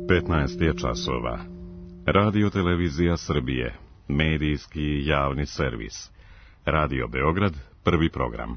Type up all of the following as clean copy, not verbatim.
15 je časova. Radio Televizija Srbije, medijski javni servis. Radio Beograd, prvi program.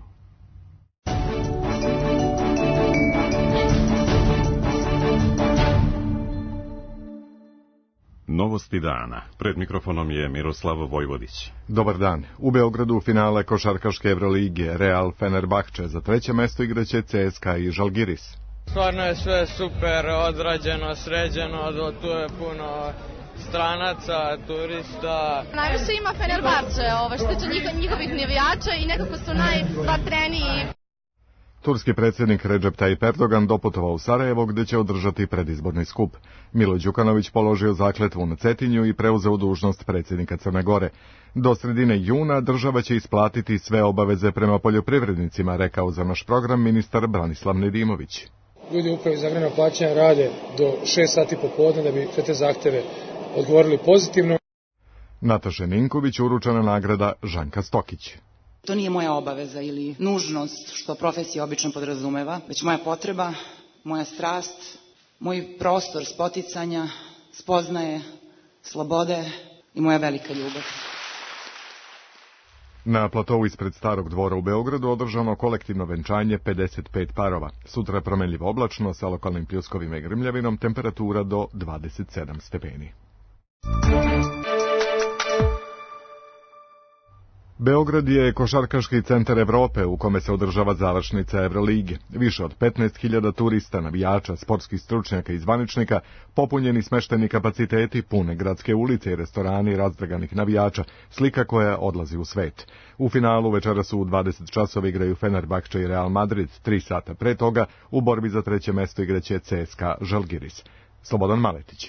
Novosti dana. Pred mikrofonom je Miroslav Vojvodić. Dobar dan. U Beogradu finale košarkaške Evrolige Real Fenerbahče za treće mesto igraće CSKA i Žalgiris. Stvarno je sve super odrađeno, sređeno, tu je puno stranaca, turista. Najviše ima Fenerbahče, što se tiče njihovih navijača i nekako su najvatreniji. Turski predsjednik Recep Tayyip Erdogan doputovao u Sarajevo gdje će održati predizborni skup. Milo Đukanović položio zakletvu na Cetinju i preuzeo dužnost predsjednika Crne Gore. Do sredine juna država će isplatiti sve obaveze prema poljoprivrednicima, rekao za naš program ministar Branislav Nedimović. Ljudi u upravi za agrarna plaćanja rade do 6 sati popodne da bi sve te zahteve odgovorili pozitivno. Nataša Ninković uručena nagrada Žanka Stokić. To nije moja obaveza ili nužnost, što profesija obično podrazumeva, već moja potreba, moja strast, moj prostor spoticanja, spoznaje, slobode i moja velika ljubav. Na platovu ispred Starog dvora u Beogradu održano kolektivno venčanje 55 parova. Sutra promenljivo oblačno sa lokalnim pljuskovima i grmljavinom, temperatura do 27 stepeni. Beograd je košarkaški centar Evrope u kome se održava završnica Evrolige. Više od 15.000 turista, navijača, sportskih stručnjaka i zvaničnika, popunjeni smešteni kapaciteti, pune gradske ulice i restorani razdraganih navijača, slika koja odlazi u svet. U finalu večeras u 20 časova igraju Fenerbahče i Real Madrid, 3 sata pre toga u borbi za treće mesto igraće CSKA Žalgiris. Slobodan Maletić.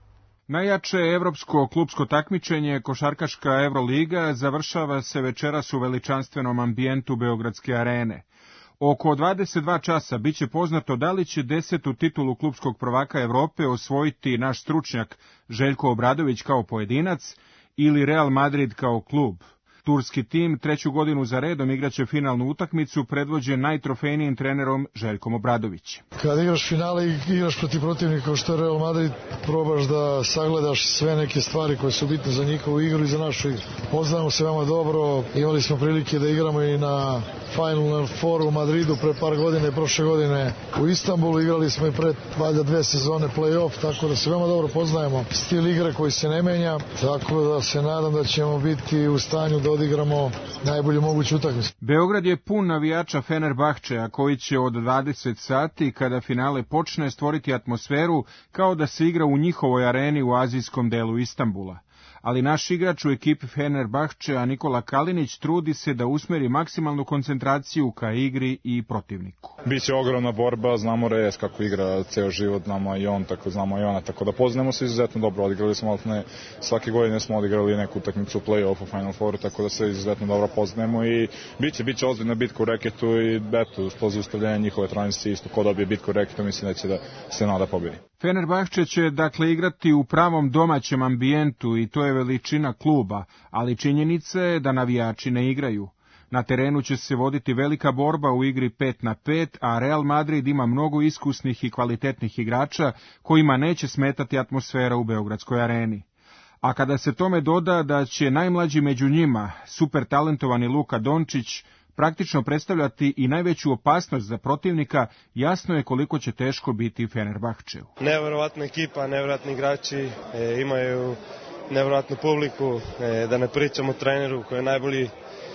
Najjače evropsko klupsko takmičenje, košarkaška Evroliga, završava se večeras u veličanstvenom ambijentu Beogradske arene. Oko 22 časa biće poznato da li će 10. titulu klupskog prvaka Evrope osvojiti naš stručnjak Željko Obradović kao pojedinac ili Real Madrid kao klub. Turski tim treću godinu za redom igraće finalnu utakmicu predvođen najtrofejnijim trenerom Željkom Obradović. Kad igraš finale i igraš protiv protivnika što je Real Madrid, probaš da sagledaš sve neke stvari koje su bitne za njihovu igru i za našu igru. Poznajemo se veoma dobro, imali smo prilike da igramo i na Final Four u Madridu pre par godine, prošle godine u Istanbulu, igrali smo i pred valjda 2 sezone play-off, tako da se veoma dobro poznajemo. Stil igre koji se ne menja, tako da se nadam da ćemo biti u stanju da odigramo najbolju moguću utakmicu. Beograd je pun navijača Fenerbahčeja koji će od 20 sati kada finale počne stvoriti atmosferu kao da se igra u njihovoj areni u azijskom delu Istanbula. Ali naš igrač u ekipi Fenerbahčeja Nikola Kalinić trudi se da usmeri maksimalnu koncentraciju ka igri i protivniku. Biće ogromna borba, znamo Reyes kako igra ceo život, znamo i on, tako znamo i ona, tako da poznajemo se izuzetno dobro. Odigrali smo svake godine smo odigrali neku utakmicu play-off u Final Fouru, tako da se izuzetno dobro poznajemo i biće ozbiljna bitka u reketu i eto, uz zaustavljanje njihove tranzicije isto ko dobije bitku u reketu, mislim da će da se nada pobedi. Fenerbahče će dakle igrati u pravom domaćem ambijentu i to je veličina kluba, ali činjenica je da navijači ne igraju. Na terenu će se voditi velika borba u igri 5 na 5, a Real Madrid ima mnogo iskusnih i kvalitetnih igrača kojima neće smetati atmosfera u Beogradskoj areni. A kada se tome doda da će najmlađi među njima, super talentovani Luka Dončić, praktično predstavljati i najveću opasnost za protivnika, jasno je koliko će teško biti Fenerbahčeu. Neverovatna ekipa, neverovatni igrači, imaju neverovatnu publiku, da ne pričamo o treneru koji je najbolji,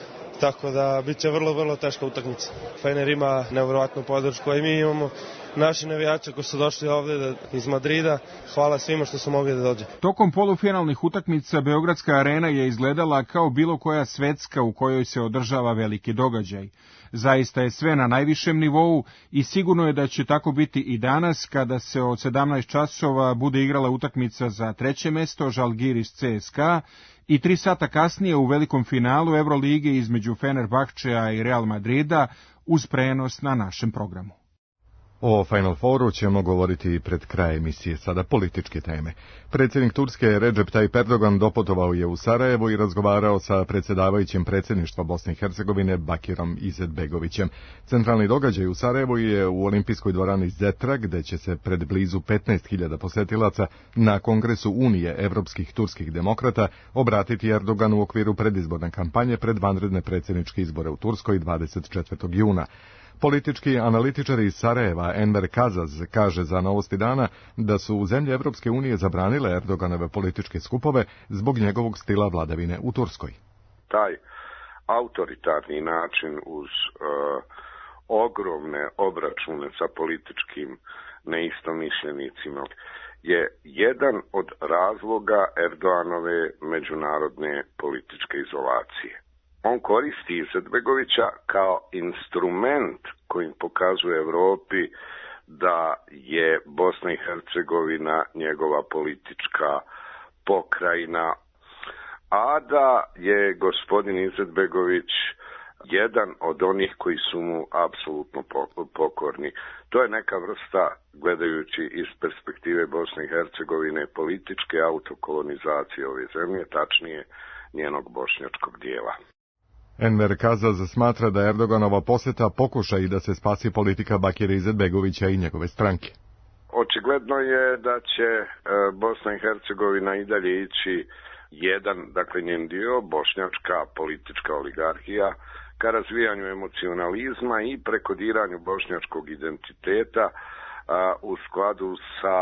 tako da bit će vrlo, vrlo teška utakmica. Fener ima neverovatnu podršku, a i mi imamo naši navijači koji su došli ovde iz Madrida. Hvala svima što su mogli da dođe. Tokom polufinalnih utakmica Beogradska arena je izgledala kao bilo koja svetska u kojoj se održava veliki događaj. Zaista je sve na najvišem nivou i sigurno je da će tako biti i danas kada se od 17 časova bude igrala utakmica za treće mesto Žalgiris CSKA i 3 sata kasnije u velikom finalu Evrolige između Fenerbahčeja i Real Madrida uz prenos na našem programu. O Final Fouru ćemo govoriti pred kraj emisije, sada političke teme. Predsjednik Turske Recep Tayyip Erdogan doputovao je u Sarajevo i razgovarao sa predsjedavajućim predsjedništva Bosne i Hercegovine Bakirom Izetbegovićem. Centralni događaj u Sarajevu je u olimpijskoj dvorani Zetra, gdje će se pred blizu 15.000 posjetilaca na Kongresu Unije evropskih turskih demokrata obratiti Erdogan u okviru predizborne kampanje pred vanredne predsjedničke izbore u Turskoj 24. juna. Politički analitičar iz Sarajeva Enver Kazaz kaže za Novosti dana da su zemlje Evropske unije zabranile Erdoganove političke skupove zbog njegovog stila vladavine u Turskoj. Taj autoritarni način uz ogromne obračune sa političkim neistomišljenicima je jedan od razloga Erdoganove međunarodne političke izolacije. On koristi Izetbegovića kao instrument kojim pokazuje Europi da je Bosna i Hercegovina njegova politička pokrajina, a da je gospodin Izetbegović jedan od onih koji su mu apsolutno pokorni. To je neka vrsta, gledajući iz perspektive Bosne i Hercegovine, političke autokolonizacije ove zemlje, tačnije njenog bošnjačkog dijela. Enver Kazaz smatra da Erdoganova posjeta pokuša i da se spasi politika Bakira Izetbegovića i njegove stranke. Očigledno je da će Bosna i Hercegovina i dalje ići jedan, dakle njen dio, bošnjačka politička oligarhija, ka razvijanju emocionalizma i prekodiranju bošnjačkog identiteta u skladu sa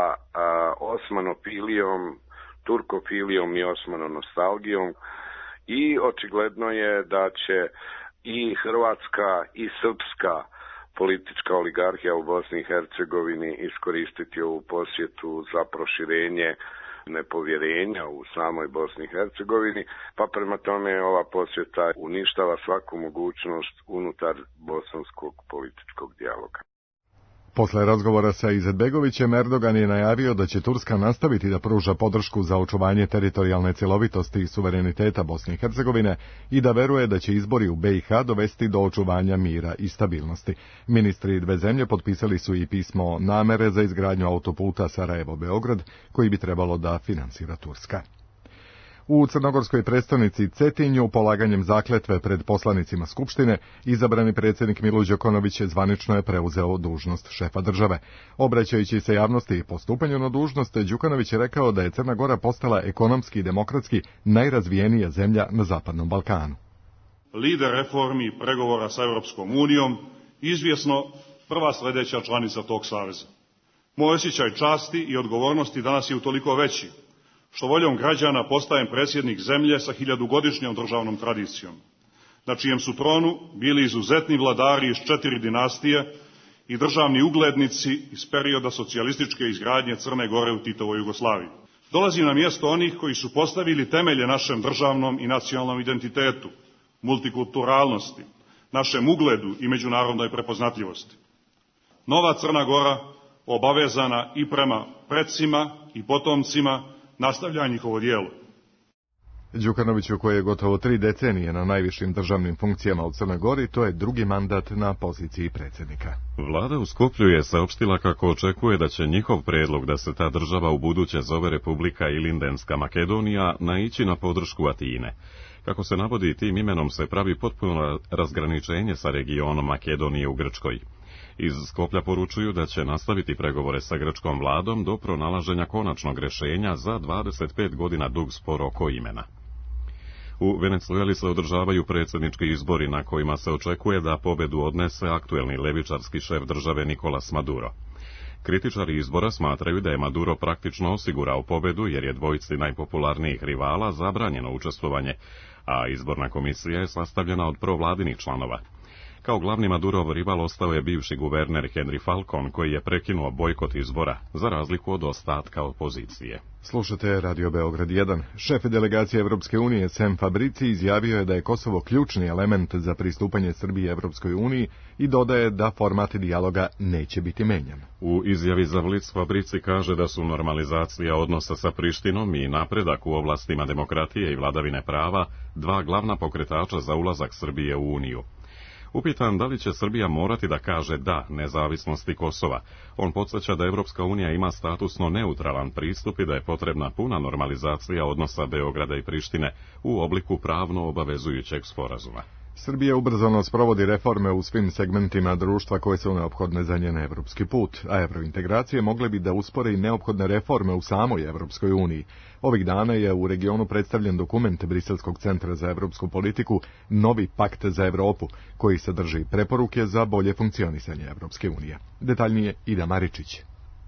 osmanofilijom, turkofilijom i osmanonostalgijom. I očigledno je da će i hrvatska i srpska politička oligarhija u Bosni i Hercegovini iskoristiti ovu posjetu za proširenje nepovjerenja u samoj Bosni i Hercegovini, pa prema tome ova posjeta uništava svaku mogućnost unutar bosanskog političkog dijaloga. Posle razgovora sa Izetbegovićem, Erdogan je najavio da će Turska nastaviti da pruža podršku za očuvanje teritorijalne cjelovitosti i suvereniteta Bosne i Hercegovine i da veruje da će izbori u BiH dovesti do očuvanja mira i stabilnosti. Ministri dve zemlje potpisali su i pismo namere za izgradnju autoputa Sarajevo-Beograd, koji bi trebalo da finansira Turska. U crnogorskoj prestonici Cetinju, polaganjem zakletve pred poslanicima Skupštine, izabrani predsjednik Milo Đukanović zvanično je preuzeo dužnost šefa države. Obraćajući se javnosti i po stupanju na dužnost, Đukanović je rekao da je Crna Gora postala ekonomski i demokratski najrazvijenija zemlja na Zapadnom Balkanu. Lider reformi i pregovora sa Europskom unijom, izvjesno prva sljedeća članica tog saveza. Moj osjećaj časti i odgovornosti danas je utoliko veći što voljom građana postajem predsjednik zemlje sa 1000-godišnjom državnom tradicijom, na čijem su tronu bili izuzetni vladari iz 4 dinastije i državni uglednici iz perioda socijalističke izgradnje Crne Gore u Titovoj Jugoslaviji. Dolazim na mjesto onih koji su postavili temelje našem državnom i nacionalnom identitetu, multikulturalnosti, našem ugledu i međunarodnoj prepoznatljivosti. Nova Crna Gora obavezana i prema precima i potomcima nastavlja njihovo djelo. Đukanoviću, koji je gotovo 3 decenije na najvišim državnim funkcijama u Crnoj Gori, to je drugi mandat na poziciji predsjednika. Vlada u Skoplju je saopštila kako očekuje da će njihov predlog da se ta država u buduće zove Republika Ilindenska Makedonija naići na podršku Atine. Kako se navodi, tim imenom se pravi potpuno razgraničenje sa regionom Makedonije u Grčkoj. Iz Skoplja poručuju da će nastaviti pregovore sa grčkom vladom do pronalaženja konačnog rješenja za 25 godina dug spor oko imena. U Venezueli se održavaju predsjednički izbori na kojima se očekuje da pobedu odnese aktuelni levičarski šef države Nicolas Maduro. Kritičari izbora smatraju da je Maduro praktično osigurao pobedu jer je dvojici najpopularnijih rivala zabranjeno učestvovanje, a izborna komisija je sastavljena od provladinih članova. Kao glavni Madurov rival ostao je bivši guverner Henry Falcon, koji je prekinuo bojkot izbora, za razliku od ostatka opozicije. Slušate Radio Beograd 1. Šef delegacije Evropske unije Sem Fabrici izjavio je da je Kosovo ključni element za pristupanje Srbije Evropskoj uniji i dodaje da format dijaloga neće biti menjan. U izjavi za Blic Fabrici kaže da su normalizacija odnosa sa Prištinom i napredak u oblastima demokratije i vladavine prava dva glavna pokretača za ulazak Srbije u Uniju. Upitan da li će Srbija morati da kaže da nezavisnosti Kosova, on podsjeća da Evropska unija ima statusno neutralan pristup i da je potrebna puna normalizacija odnosa Beograda i Prištine u obliku pravno obavezujućeg sporazuma. Srbija ubrzano sprovodi reforme u svim segmentima društva koje su neophodne za njen evropski put, a evrointegracije mogle bi da uspore i neophodne reforme u samoj Evropskoj uniji. Ovih dana je u regionu predstavljen dokument Briselskog centra za evropsku politiku Novi pakt za Evropu, koji sadrži preporuke za bolje funkcionisanje Evropske unije. Detaljnije Ida Maričić.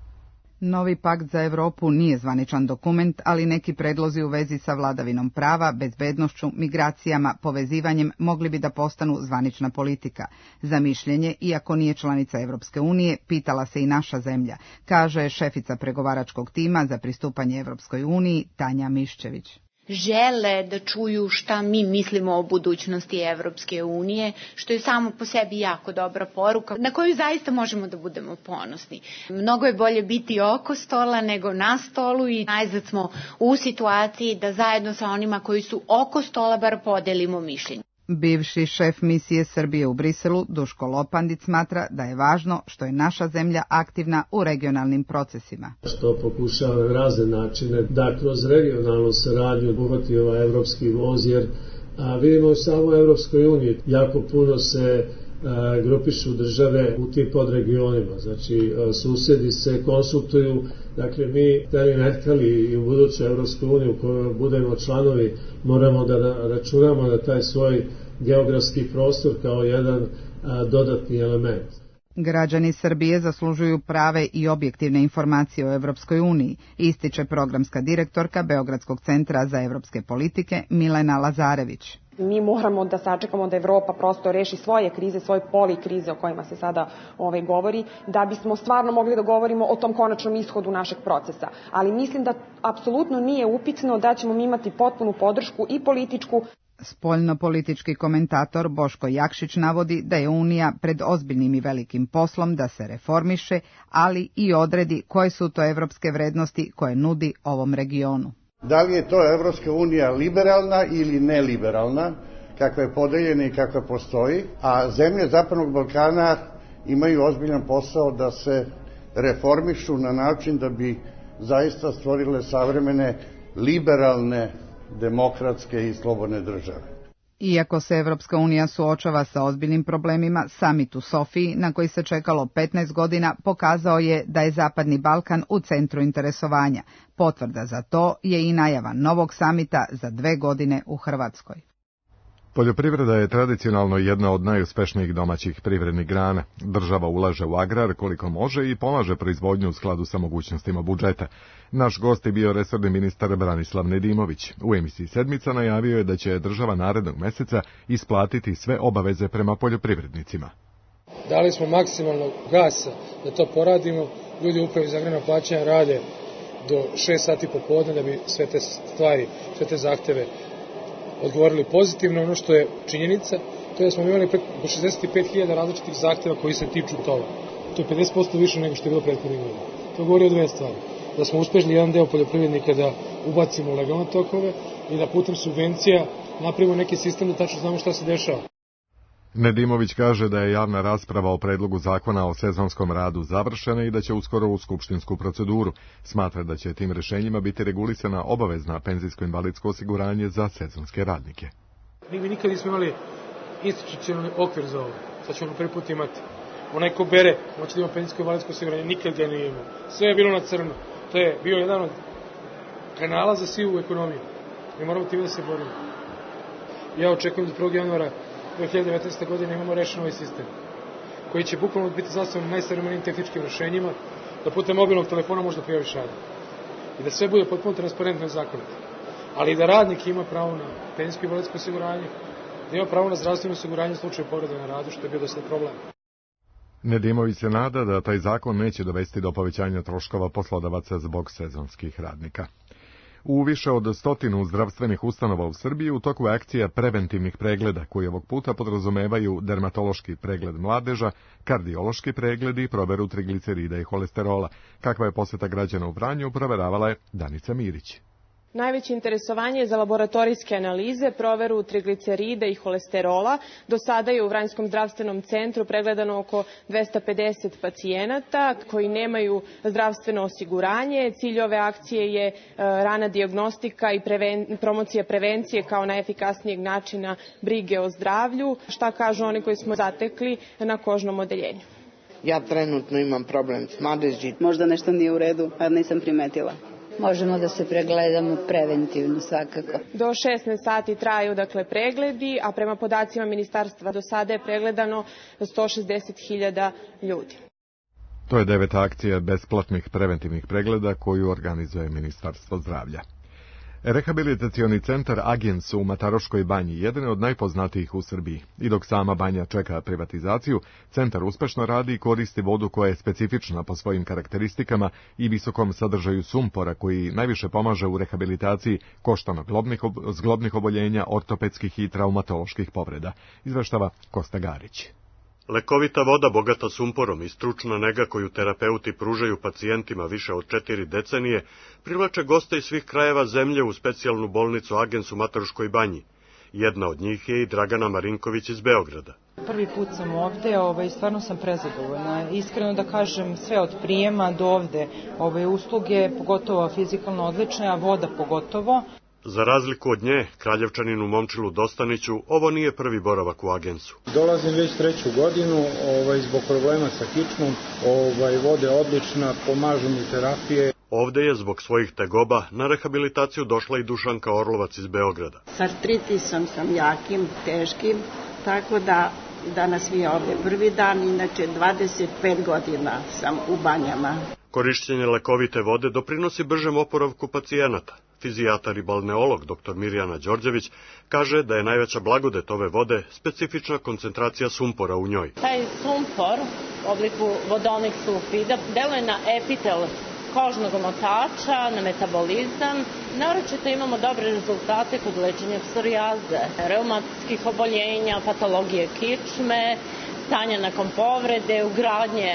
Novi pakt za Evropu nije zvaničan dokument, ali neki predlozi u vezi sa vladavinom prava, bezbednošću, migracijama, povezivanjem mogli bi da postanu zvanična politika. Za mišljenje, iako nije članica Evropske unije, pitala se i naša zemlja, kaže šefica pregovaračkog tima za pristupanje Evropskoj uniji Tanja Miščević. Žele da čuju šta mi mislimo o budućnosti Evropske unije, što je samo po sebi jako dobra poruka, na koju zaista možemo da budemo ponosni. Mnogo je bolje biti oko stola nego na stolu i najzad smo u situaciji da zajedno sa onima koji su oko stola bar podelimo mišljenje. Bivši šef misije Srbije u Briselu, Duško Lopandić, smatra da je važno što je naša zemlja aktivna u regionalnim procesima. Što pokušava na razne načine da kroz regionalnu saradnju obuhvati ovaj evropski voz, jer vidimo u samoj Evropskoj uniji jako puno se grupišu države u tim podregionima, znači susedi se konsultuju, dakle mi hteli ne hteli i u budućoj Evropskoj uniji u kojoj budemo članovi moramo da računamo na taj svoj geografski prostor kao jedan dodatni element. Građani Srbije zaslužuju prave i objektivne informacije o Evropskoj uniji, ističe programska direktorka Beogradskog centra za evropske politike Milena Lazarević. Mi moramo da sačekamo da Evropa prosto reši svoje krize, svoje polikrize o kojima se sada govori, da bismo stvarno mogli da govorimo o tom konačnom ishodu našeg procesa. Ali mislim da apsolutno nije upitno da ćemo imati potpunu podršku i političku. Spoljnopolitički komentator Boško Jakšić navodi da je Unija pred ozbiljnim i velikim poslom da se reformiše, ali i odredi koje su to evropske vrednosti koje nudi ovom regionu. Da li je to Evropska unija liberalna ili neliberalna, kakva je podeljena i kakva postoji, a zemlje Zapadnog Balkana imaju ozbiljan posao da se reformišu na način da bi zaista stvorile savremene liberalne, demokratske i slobodne države. Iako se Evropska unija suočava sa ozbiljnim problemima, samit u Sofiji, na koji se čekalo 15 godina, pokazao je da je Zapadni Balkan u centru interesovanja. Potvrda za to je i najava novog samita za 2 godine u Hrvatskoj. Poljoprivreda je tradicionalno jedna od najuspešnijih domaćih privrednih grana. Država ulaže u agrar koliko može i pomaže proizvodnju u skladu sa mogućnostima budžeta. Naš gost je bio resorni ministar Branislav Nedimović. U emisiji Sedmica najavio je da će država narednog meseca isplatiti sve obaveze prema poljoprivrednicima. Dali smo maksimalno gasa da to poradimo. Ljudi u upravi za agrarna plaćanja rade do 6 sati popodne da bi sve te stvari, sve te zahteve odgovorili pozitivno. Ono što je činjenica, to je da smo imali preko 65.000 različitih zahteva koji se tiču toga. To je 50% više nego što je bilo prethodnih godina. To govori o 2 stvari. Da smo uspešni jedan deo poljoprivrednika da ubacimo u legalne tokove i da putem subvencija napravimo neki sistem da tačno znamo šta se dešava. Nedimović kaže da je javna rasprava o predlogu zakona o sezonskom radu završena i da će uskoro u skupštinsku proceduru. Smatra da će tim rešenjima biti regulisana obavezna penzijsko-invalidsko osiguranje za sezonske radnike. Mi nikad nismo imali institucionalni okvir za ovo. Sad ćemo prvi put imati. Onaj ko bere, moći da ima penzijsko-invalidsko osiguranje, nikad ga nije imao. Sve je bilo na crno. To je bio jedan od kanala za sivu ekonomiju. Mi moramo time da se borimo. Ja očekujem da 1. januara 2019. godine imamo rešen ovaj sistem, koji će bukvalno biti zasnovan na najsavremenijim tehničkim rešenjima, da putem mobilnog telefona možda prijaviš radnik. I da sve bude potpuno transparentno i zakonito. Ali i da radnik ima pravo na penzijsko i invalidsko osiguranje, da ima pravo na zdravstveno osiguranje u slučaju povrede na radu, što je bio dosta problem. Nedimović se nada da taj zakon neće dovesti do povećanja troškova poslodavaca zbog sezonskih radnika. U više od 100 zdravstvenih ustanova u Srbiji u toku je akcija preventivnih pregleda, koji ovog puta podrazumevaju dermatološki pregled mladeža, kardiološki pregled i proveru triglicerida i holesterola. Kakva je poseta građana u Vranju, proveravala je Danica Mirić. Najveće interesovanje je za laboratorijske analize, proveru triglicerida i holesterola. Do sada je u Vranjskom zdravstvenom centru pregledano oko 250 pacijenata koji nemaju zdravstveno osiguranje. Cilj ove akcije je rana dijagnostika i promocija prevencije kao najefikasnijeg načina brige o zdravlju. Šta kažu oni koji smo zatekli na kožnom odeljenju? Ja trenutno imam problem s madeži. Možda nešto nije u redu, a nisam primetila. Možemo da se pregledamo preventivno svakako. Do 16 sati traju pregledi, a prema podacima ministarstva do sada je pregledano 160.000 ljudi. To je 9. akcija besplatnih preventivnih pregleda koju organizuje Ministarstvo zdravlja. Rehabilitacioni centar Agens u Mataroškoj banji jedan je od najpoznatijih u Srbiji. I dok sama banja čeka privatizaciju, centar uspešno radi i koristi vodu koja je specifična po svojim karakteristikama i visokom sadržaju sumpora koji najviše pomaže u rehabilitaciji koštano-zglobnih oboljenja, ortopedskih i traumatoloških povreda, izveštava Kosta Garić. Lekovita voda bogata sumporom i stručna nega koju terapeuti pružaju pacijentima više od 4 decenije privlače goste iz svih krajeva zemlje u specijalnu bolnicu Agens u Mataruškoj banji. Jedna od njih je i Dragana Marinković iz Beograda. Prvi put sam ovde, stvarno sam prezadovoljna. Iskreno da kažem, sve od prijema do ovde, usluge, pogotovo fizikalno odlične, a voda pogotovo. Za razliku od nje, kraljevčaninu Momčilu Dostaniću, ovo nije prvi boravak u Agensu. Dolazim već 3. godinu, zbog problema sa kičmom, voda je odlična, pomažu mi terapije. Ovde je zbog svojih tegoba na rehabilitaciju došla i Dušanka Orlovac iz Beograda. S artritisom sam jakim, teškim, tako da danas mi je ovde prvi dan, inače 25 godina sam u banjama. Korišćenje lekovite vode doprinosi bržem oporavku pacijenata. Fizijatar i balneolog dr. Mirjana Đorđević kaže da je najveća blagodet ove vode specifična koncentracija sumpora u njoj. Taj sumpor u obliku vodonik sulfida deluje na epitel kožnog omotača, na metabolizam. Naročito imamo dobre rezultate kod lečenja psorijaze, reumatskih oboljenja, patologije kičme, stanja nakon povrede, ugradnje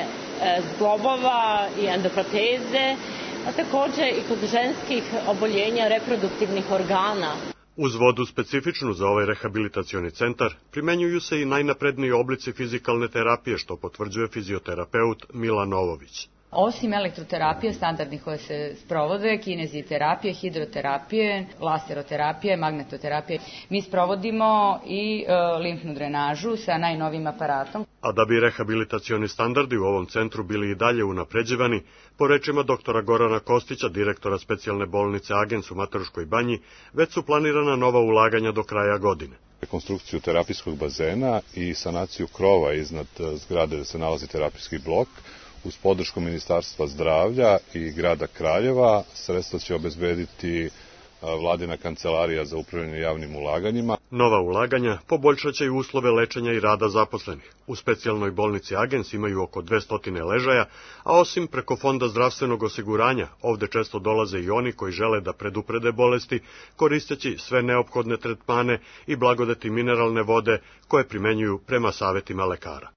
zglobova i endoproteze, a takođe i kod ženskih oboljenja reproduktivnih organa. Uz vodu specifičnu za ovaj rehabilitacioni centar primenjuju se i najnapredniji oblici fizikalne terapije, što potvrđuje fizioterapeut Milan Novović. Osim elektroterapije standardnih koje se sprovode, kineziterapije, hidroterapije, laseroterapije, magnetoterapije, mi sprovodimo i limfnu drenažu sa najnovijim aparatom. A da bi rehabilitacioni standardi u ovom centru bili i dalje unapređivani, po rečima doktora Gorana Kostića, direktora specijalne bolnice Agens u Mataruškoj banji, već su planirana nova ulaganja do kraja godine. Rekonstrukciju terapijskog bazena i sanaciju krova iznad zgrade gde se nalazi terapijski blok, uz podršku Ministarstva zdravlja i grada Kraljeva, sredstva će obezbediti Vladina kancelarija za upravljanje javnim ulaganjima. Nova ulaganja poboljšaće i uslove lečenja i rada zaposlenih. U specijalnoj bolnici Agens imaju oko 200 ležaja, a osim preko Fonda zdravstvenog osiguranja, ovde često dolaze i oni koji žele da preduprede bolesti, koristeći sve neophodne tretmane i blagodeti mineralne vode koje primenjuju prema savetima lekara.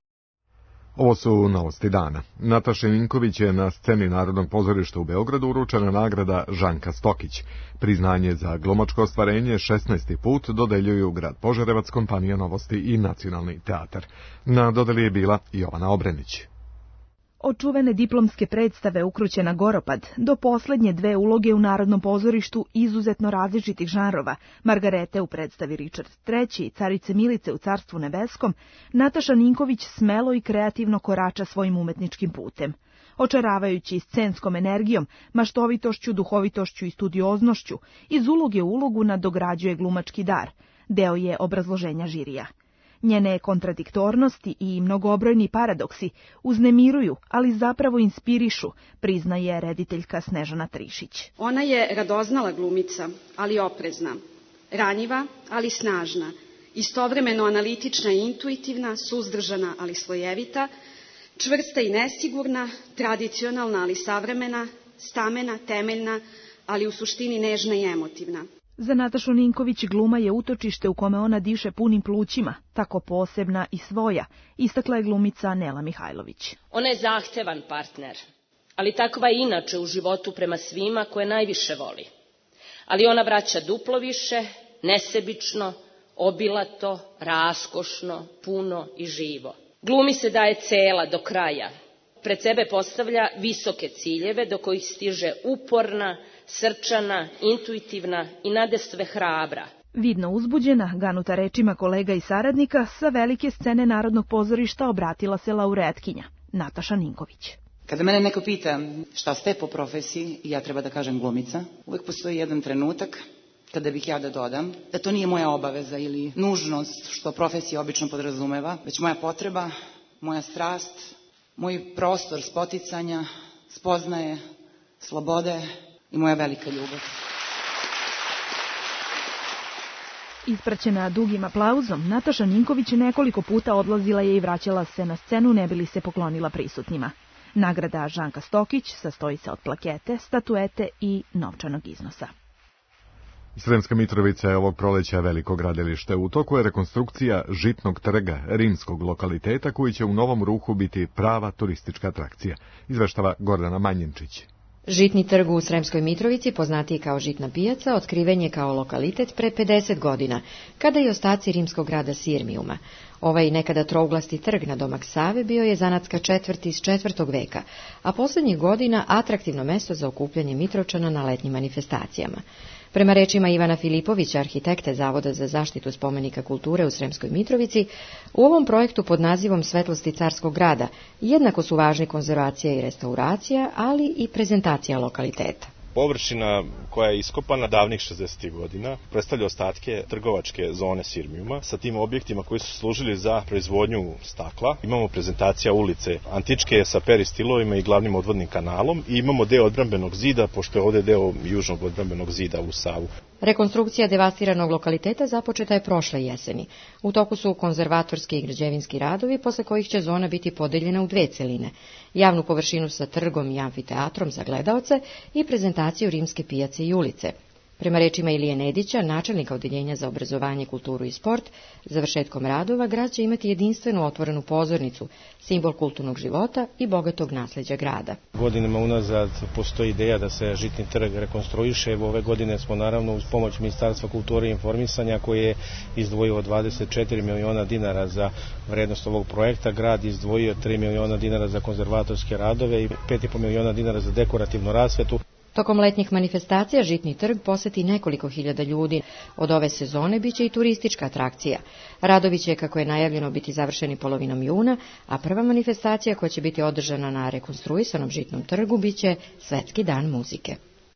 Ovo su novosti dana. Nataši Ninković je na sceni Narodnog pozorišta u Beogradu uručena nagrada Žanka Stokić. Priznanje za glumačko ostvarenje 16. put dodeljuju grad Požarevac, kompanija Novosti i Nacionalni teatar. Na dodeli je bila Jovana Obrenić. Od čuvene diplomske predstave Ukrućena Goropad do poslednje 2 uloge u Narodnom pozorištu izuzetno različitih žanrova, Margarete u predstavi Ričard III i Carice Milice u Carstvu nebeskom, Nataša Ninković smelo i kreativno korača svojim umetničkim putem. Očaravajući scenskom energijom, maštovitošću, duhovitošću i studioznošću, iz uloge u ulogu nadograđuje glumački dar, deo je obrazloženja žirija. Njene kontradiktornosti i mnogobrojni paradoksi uznemiruju, ali zapravo inspirišu, priznaje rediteljka Snežana Trišić. Ona je radoznala glumica, ali oprezna, ranjiva, ali snažna, istovremeno analitična i intuitivna, suzdržana, ali slojevita, čvrsta i nesigurna, tradicionalna, ali savremena, stamena, temeljna, ali u suštini nežna i emotivna. Za Natašu Ninković gluma je utočište u kome ona diše punim plućima, tako posebna i svoja, istakla je glumica Nela Mihajlović. Ona je zahtevan partner, ali takva je inače u životu prema svima koje najviše voli. ali ona vraća duplo više, nesebično, obilato, raskošno, puno i živo. Glumi se daje cela do kraja. Pred sebe postavlja visoke ciljeve do kojih stiže uporna, srčana, intuitivna i nadesve hrabra. Vidno uzbuđena, ganuta rečima kolega i saradnika, sa velike scene Narodnog pozorišta obratila se laureatkinja, Nataša Ninković. Kada mene neko pita šta ste po profesiji, ja treba da kažem glumica, uvek postoji jedan trenutak kada bih ja da dodam da to nije moja obaveza ili nužnost što profesija obično podrazumeva, već moja potreba, moja strast, moj prostor spoticanja, spoznaje, slobode i moja velika ljubav. Ispraćena dugim aplauzom, Nataša Ninković nekoliko puta odlazila je i vraćala se na scenu ne bi li se poklonila prisutnima. Nagrada Žanka Stokić sastoji se od plakete, statuete i novčanog iznosa. Sremska Mitrovica je ovog proleća veliko gradilište. U toku je rekonstrukcija Žitnog trga, rimskog lokaliteta koji će u novom ruhu biti prava turistička atrakcija, izveštava Gordana Manjinčić. Žitni trg u Sremskoj Mitrovici, poznatiji kao Žitna pijaca, otkriven je kao lokalitet pre 50 godina, kada i ostaci rimskog grada Sirmijuma. Ovaj nekada trouglasti trg na domak Save bio je zanatska četvrt iz 4. veka, a poslednjih godina atraktivno mesto za okupljanje Mitrovčana na letnjim manifestacijama. Prema rečima Ivana Filipovića, arhitekte Zavoda za zaštitu spomenika kulture u Sremskoj Mitrovici, u ovom projektu pod nazivom Svetlosti carskog grada jednako su važni konzervacija i restauracija, ali i prezentacija lokaliteta. Površina koja je iskopana davnih 60. godina predstavlja ostatke trgovačke zone Sirmijuma sa tim objektima koji su služili za proizvodnju stakla. Imamo prezentacija ulice antičke sa peristilovima i glavnim odvodnim kanalom i imamo deo odbrambenog zida, pošto je ovde deo južnog odbrambenog zida u Savu. Rekonstrukcija devastiranog lokaliteta započeta je prošle jeseni. U toku su konzervatorski i građevinski radovi, posle kojih će zona biti podeljena u 2 celine. Javnu površinu sa trgom i amfiteatrom za gledaoce i prezentaciju rimske pijace i ulice. Prema rečima Ilije Nedića, načelnika Odeljenja za obrazovanje, kulturu i sport, završetkom radova grad će imati jedinstvenu otvorenu pozornicu, simbol kulturnog života i bogatog nasleđa grada. Godinama unazad postoji ideja da se Žitni trg rekonstruiše. Ove godine smo naravno uz pomoć Ministarstva kulture i informisanja koje je izdvojilo 24 miliona dinara za vrednost ovog projekta. Grad izdvojio 3 miliona dinara za konzervatorske radove i 5,5 miliona dinara za dekorativnu rasvetu. Tokom letnjih manifestacija Žitni trg poseti nekoliko hiljada ljudi. Od ove sezone biće i turistička atrakcija. Radovi će, kako je najavljeno, biti završeni polovinom juna, a prva manifestacija koja će biti održana na rekonstruisanom Žitnom trgu biće Svetski dan muzike.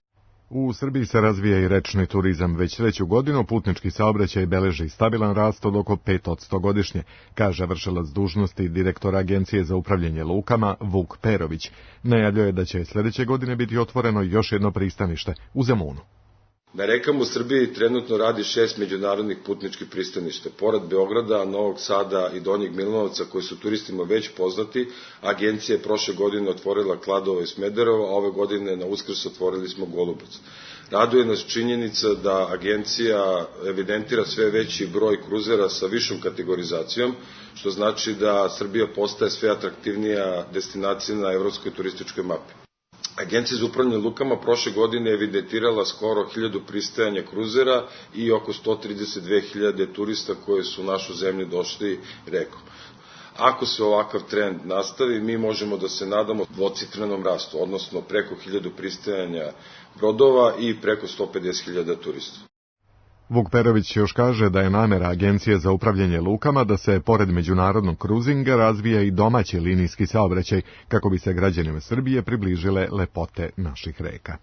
U Srbiji se razvija i rečni turizam. Već 3. godinu putnički saobraćaj beleži stabilan rast od oko 5% godišnje, kaže vršilac dužnosti direktora Agencije za upravljanje lukama Vuk Perović. Najavljuje da će sledeće godine biti otvoreno još jedno pristanište u Zemunu. Na rekama u Srbiji trenutno radi 6 međunarodnih putničkih pristaništa. Pored Beograda, Novog Sada i Donjeg Milanovca, koji su turistima već poznati, agencija je prošle godine otvorila Kladovo i Smederevo, a ove godine na Uskrs otvorili smo Golubac. Raduje nas činjenica da agencija evidentira sve veći broj kruzera sa višom kategorizacijom, što znači da Srbija postaje sve atraktivnija destinacija na evropskoj turističkoj mapi. Agencija za upravljanje lukama prošle godine je evidentirala skoro 1000 pristajanja kruzera i oko 132.000 turista koji su u našu zemlju došli rekom. Ako se ovakav trend nastavi, mi možemo da se nadamo dvocifrenom rastu, odnosno preko 1000 pristajanja brodova i preko 150.000 turista. Vuk Perović još kaže da je namera Agencije za upravljanje lukama da se, pored međunarodnog kruzinga, razvija i domaći linijski saobraćaj, kako bi se građanima Srbije približile lepote naših reka.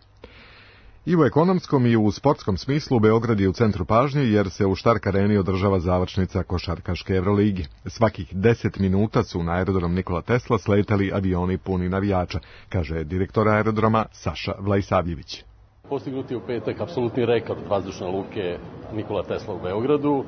I u ekonomskom i u sportskom smislu Beograd je u centru pažnje jer se u Štark areni održava završnica košarkaške Evroligi. Svakih 10 minuta su na aerodrom Nikola Tesla sletali avioni puni navijača, kaže direktor aerodroma Saša Vlajsavljević. Postignut je u petak apsolutni rekord vazdušne luke Nikola Tesla u Beogradu.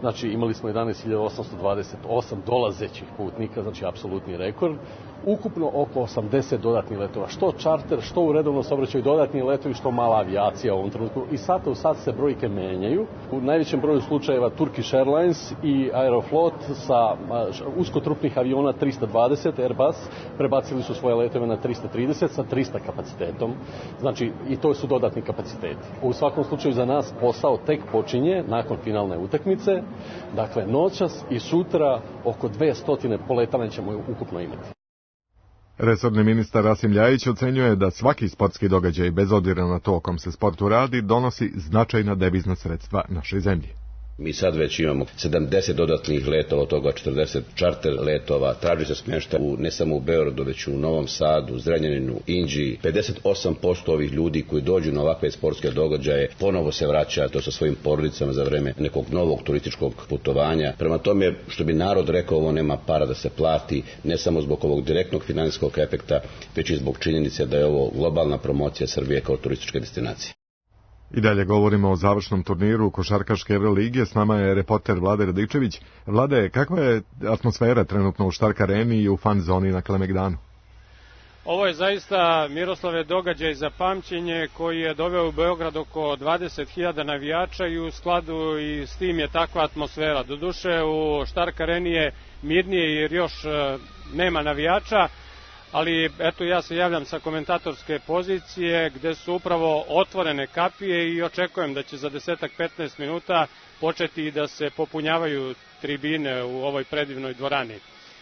Znači imali smo 11.828 dolazećih putnika, znači apsolutni rekord. Ukupno oko 80 dodatnih letova, što čarter, što u redovnom saobraćaju dodatni letovi, što mala avijacija u ovom trenutku. I sad u sad se brojke menjaju. U najvećem broju slučajeva Turkish Airlines i Aeroflot sa uskotrupnih aviona 320 Airbus prebacili su svoje letove na 330 sa 300 kapacitetom. Znači i to su dodatni kapaciteti. U svakom slučaju za nas posao tek počinje nakon finalne utakmice. Dakle, noćas i sutra oko 200 poletanja ćemo ukupno imati. Resorni ministar Rasim Ljajić ocenjuje da svaki sportski događaj, bez obzira na to o kom se sportu radi, donosi značajna devizna sredstva našoj zemlji. Mi sad već imamo 70 dodatnih letova, od toga 40 čarter letova, traži se smještaj ne samo u Beogradu, već u Novom Sadu, Zrenjaninu, Inđiji. 58% ovih ljudi koji dođu na ovakve sportske događaje ponovo se vraća to sa svojim porodicama za vreme nekog novog turističkog putovanja. Prema tome, što bi narod rekao, ovo nema para da se plati, ne samo zbog ovog direktnog finansijskog efekta, već i zbog činjenice da je ovo globalna promocija Srbije kao turističke destinacije. I dalje govorimo o završnom turniru košarkaške Evrolige. S nama je reporter Vlade Radičević. Vlade, kakva je atmosfera trenutno u Štark areni i u fan zoni na Kalemegdanu? Ovo je zaista, Miroslave, događaj za pamćenje koji je doveo u Beograd oko 20.000 navijača i u skladu i s tim je takva atmosfera. Doduše u Štark areni je mirnije jer još nema navijača, ali eto ja se javljam sa komentatorske pozicije gde su upravo otvorene kapije i očekujem da će za 10-15 minuta početi da se popunjavaju tribine u ovoj predivnoj dvorani.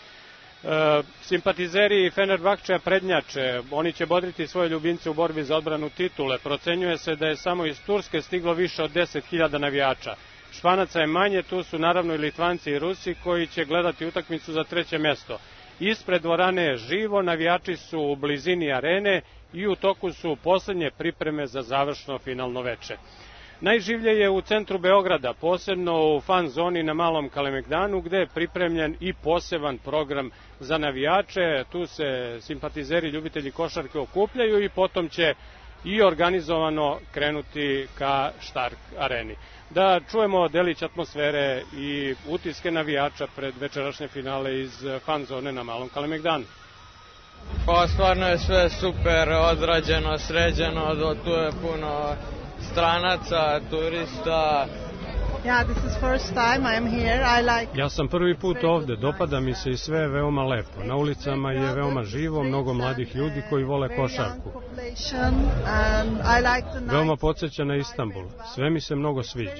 Simpatizeri Fenerbahčeja prednjače, oni će bodriti svoje ljubimce u borbi za odbranu titule. Procenjuje se da je samo iz Turske stiglo više od 10.000 navijača. Španaca je manje, tu su naravno i Litvanci i Rusi koji će gledati utakmicu za 3. mesto. Ispred dvorane je živo, navijači su u blizini arene i u toku su poslednje pripreme za završno finalno veče. Najživlje je u centru Beograda, posebno u fan zoni na Malom Kalemegdanu, gde je pripremljen i poseban program za navijače. Tu se simpatizeri, ljubitelji košarke okupljaju i potom će i organizovano krenuti ka Štark areni. Da čujemo delić atmosfere i utiske navijača pred večerašnje finale iz fan zone na Malom Kalemegdanu. Pa stvarno je sve super odrađeno, sređeno, tu je puno stranaca, turista. Ja sam prvi put ovde, dopada mi se i sve je veoma lepo. Na ulicama je veoma živo, mnogo mladih ljudi koji vole košarku. Veoma podsjeća na Istanbul. Sve mi se mnogo sviđa.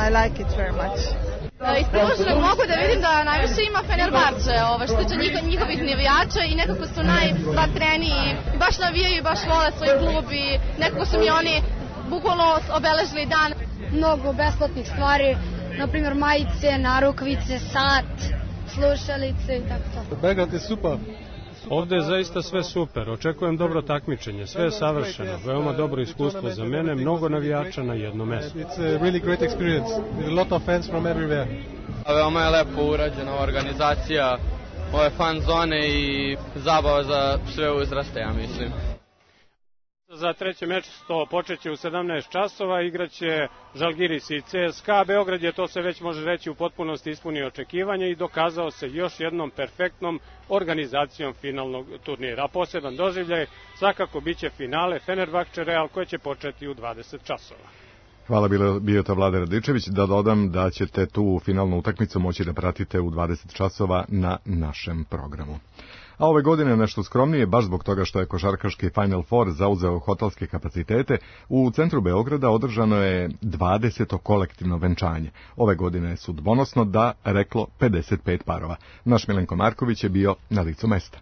Iz priloženog mogu da vidim da najviše ima Fenerbahče, što se tiče njihovih navijača i nekako su najvatreniji, baš navijaju i baš vole svoj klub i nekako su mi oni bukvalno obeležili dan. Mnogo besplatnih stvari, na primjer majice, narukvice, sat, slušalice i tako to. Beograd je super. Ovde je zaista sve super, očekujem dobro takmičenje, sve je savršeno, veoma dobro iskustvo za mene, mnogo navijača na jednom mestu. It's a really great experience, with a lot of fans from everywhere. Veoma je lepo urađena organizacija ove fan zone i zabava za sve uzraste, ja mislim. Za 3. mesto počeće u 17 časova, igraće Žalgiris i CSKA. Beograd je, to se već može reći, u potpunosti ispunio očekivanje i dokazao se još jednom perfektnom organizacijom finalnog turnira. A poseban doživljaj svakako biće finale Fenerbahče Real koje će početi u 20 časova. Hvala, bio to Vlada Radičević. Da dodam da ćete tu finalnu utakmicu moći da pratite u 20 časova na našem programu. A ove godine nešto skromnije, baš zbog toga što je košarkaški Final Four zauzeo hotelske kapacitete, u centru Beograda održano je 20. kolektivno venčanje. Ove godine je sudbonosno da reklo 55 parova. Naš Milenko Marković je bio na licu mesta.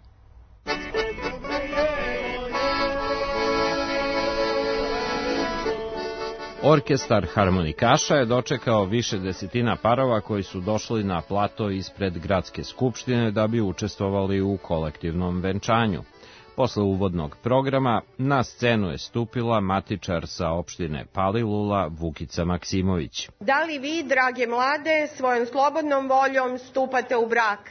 Orkestar harmonikaša je dočekao više desetina parova koji su došli na plato ispred Gradske skupštine da bi učestvovali u kolektivnom venčanju. Posle uvodnog programa na scenu je stupila matičar sa opštine Palilula Vukica Maksimović. Da li vi, drage mlade, svojom slobodnom voljom stupate u brak?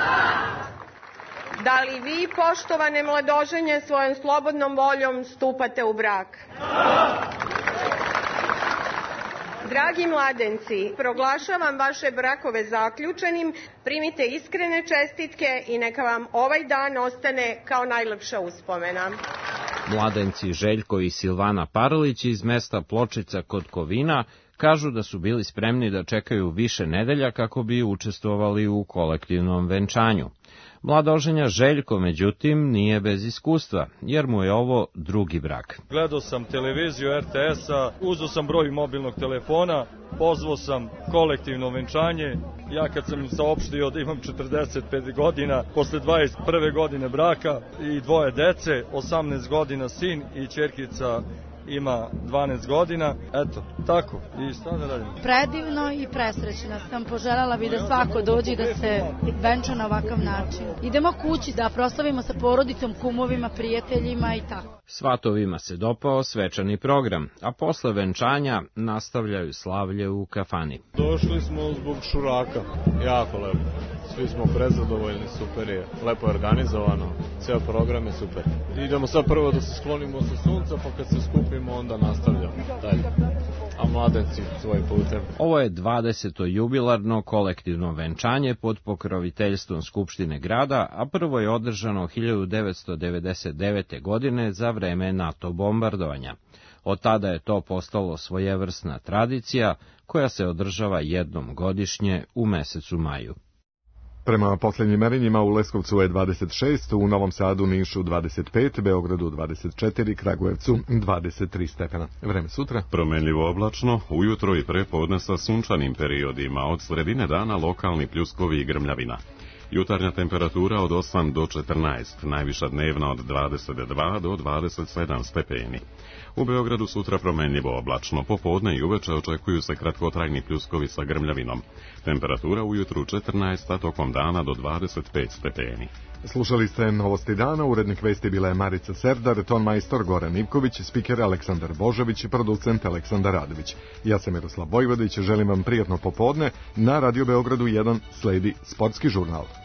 Da li vi, poštovane mladoženje, svojom slobodnom voljom stupate u brak? Dragi mladenci, proglašavam vaše brakove zaključenim, primite iskrene čestitke i neka vam ovaj dan ostane kao najlepša uspomena. Mladenci Željko i Silvana Parlić iz mesta Pločica kod Kovina kažu da su bili spremni da čekaju više nedelja kako bi učestvovali u kolektivnom venčanju. Mladoženja Željko, međutim, nije bez iskustva, jer mu je ovo drugi brak. Gledao sam televiziju RTS-a, uzeo sam broj mobilnog telefona, pozvao sam kolektivno venčanje. Ja kad sam im saopštio da imam 45 godina, posle 21. godine braka i 2 dece, 18 godina sin i ćerkica ima 12 godina, eto, tako, i šta da radim? Predivno i presrećna sam, poželjela bi da svako dođe i da se venča na ovakav način. Idemo kući da proslavimo sa porodicom, kumovima, prijateljima i tako. Svatovima se dopao svečani program, a posle venčanja nastavljaju slavlje u kafani. Došli smo zbog šuraka, jako lepo. Svi smo prezadovoljni, super je, lepo je organizovano, ceo program je super. Idemo sad prvo da se sklonimo sa sunca, pa kad se skupimo onda nastavljamo dalje. A mladenci svoj putem. Ovo je 20. jubilarno kolektivno venčanje pod pokroviteljstvom Skupštine grada, a prvo je održano 1999. godine za vreme NATO bombardovanja. Od tada je to postalo svojevrsna tradicija koja se održava jednom godišnje u mesecu maju. Prema posljednjim merenjima u Leskovcu je 26, u Novom Sadu, Nišu 25, Beogradu 24, Kragujevcu 23 stepena. Vreme sutra. Promenljivo oblačno, ujutro i prepodne sa sunčanim periodima, od sredine dana lokalni pljuskovi i grmljavina. Jutarnja temperatura od 8 do 14, najviša dnevna od 22 do 27 stepeni. U Beogradu sutra promenljivo oblačno, popodne i uveče očekuju se kratkotrajni pljuskovi sa grmljavinom. Temperatura ujutru 14, a tokom dana do 25 stepeni. Slušali ste Novosti dana, urednik vesti bila je Marica Serdar, tonmajstor Goran Ivković, spiker Aleksandar Božović i producent Aleksandar Radović. Ja sam Miroslav Vojvodić, želim vam prijatno popodne. Na Radio Beogradu 1 sledi sportski žurnal.